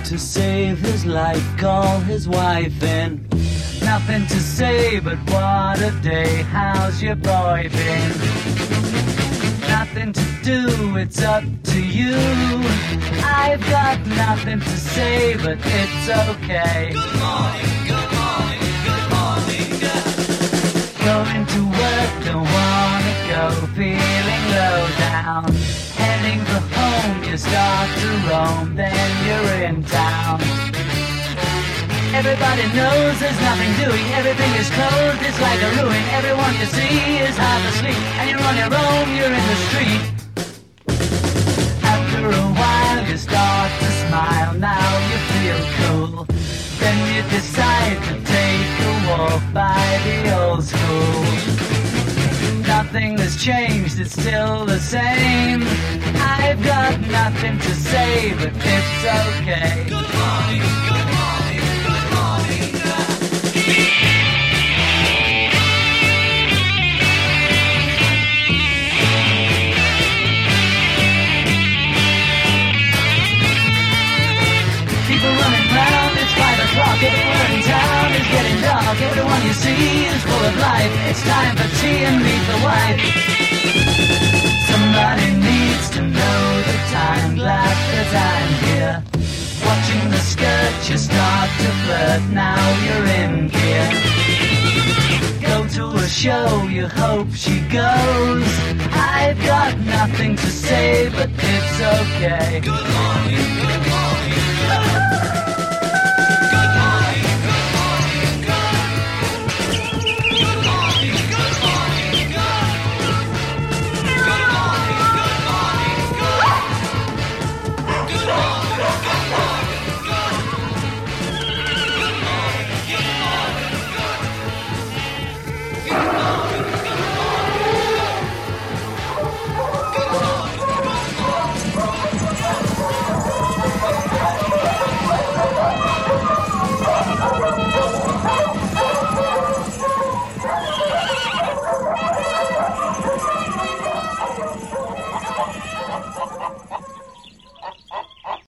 to save his life, call his wife in. Nothing to say, but what a day, how's your boy been? Nothing to do, it's up to you. I've got nothing to say, but it's okay. Good morning, good morning, good morning, yeah. Going to work, don't wanna go, feeling low down. Heading for home, you start to roam, then you're in town. Everybody knows there's nothing doing, everything is closed, it's like a ruin. Everyone you see is half asleep, and you're on your own, you're in the street. After a while you start to smile, now you feel cool. Then you decide to take a walk by the old school. Nothing has changed, it's still the same. I've got nothing to say, but it's okay. Good morning, good morning, good morning, yeah. People running round, it's 5 o'clock, everywhere in town is getting dark. Everyone you see is full of life, it's time for tea and meet the wife. Somebody needs to know the time, glad that I'm here. Watching the skirt, you start to flirt, now you're in gear. Go to a show, you hope she goes. I've got nothing to say, but it's okay. Good morning, good morning.